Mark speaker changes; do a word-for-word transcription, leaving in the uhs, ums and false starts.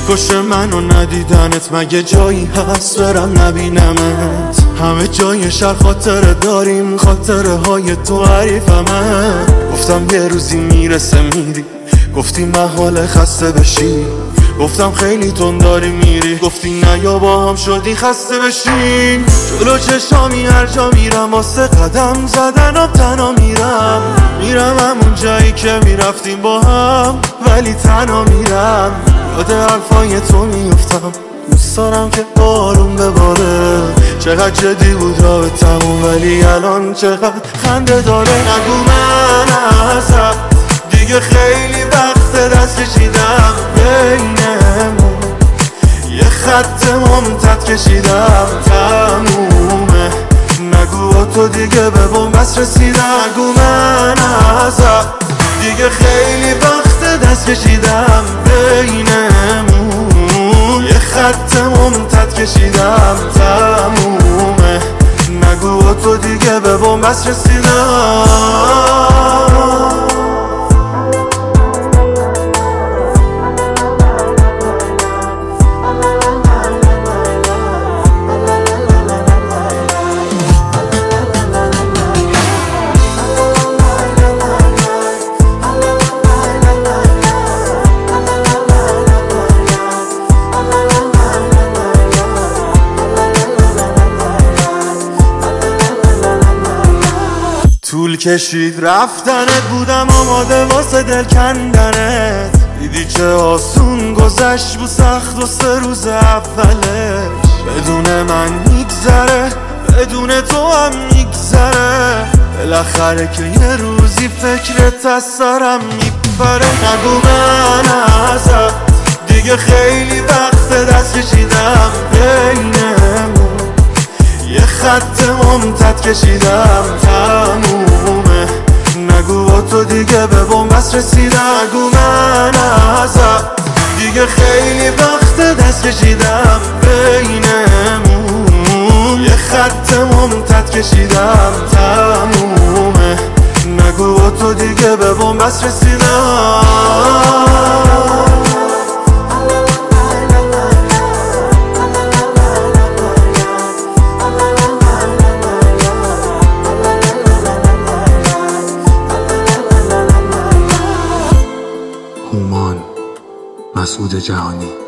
Speaker 1: میکشه منو ندیدنت، مگه جایی هست برم نبینمت؟ همه جای شهر خاطره داریم، خاطره های تو حریفمه. گفتم یه روزی میرسه میری، گفتی محاله خسته بشی. گفتم خیلی تون داری میری، گفتی نه یا با هم شدی خسته بشین. جلو چشامی هر جا میرم واسه قدم زدنم تنها میرم. میرم همون جایی که میرفتیم با هم، ولی تنها میرم. یاد حرفای تو میفتم، دوست دارم که بارون بباره. چقدر جدی بود راه تموم، ولی الان چقدر خنده داره. نگو من ازت دیگه خیلی وقت دست کشیدم، بینمون یه خط ممتد کشیدم، تمومه. نگو با تو دیگه به بنبست رسیدم. نگو من ازت دیگه خیلی وقت دست کشیدم، بینمون یه خط ممتد کشیدم، تمومه. نگو با تو دیگه به بنبست رسیدم. طول کشید رفتنت، بودم آماده واسه دل کندنت. دیدی چه آسون گذشت بود سخت و سه روز اولش. بدون من میگذره، بدون تو هم میگذره. بالاخره که یه روزی فکرت از سرم میپره. نگو من ازت دیگه خیلی وقت دست کشیدم، بینمون یه خط ممتد کشیدم، تمومه. نگو با تو دیگه به بنبست رسیدم. نگو من ازت دیگه خیلی وقت دست کشیدم، بینمون یه خط ممتد کشیدم، تمومه. نگو با تو دیگه به بنبست رسیدم.
Speaker 2: هومان مسعود جهانی.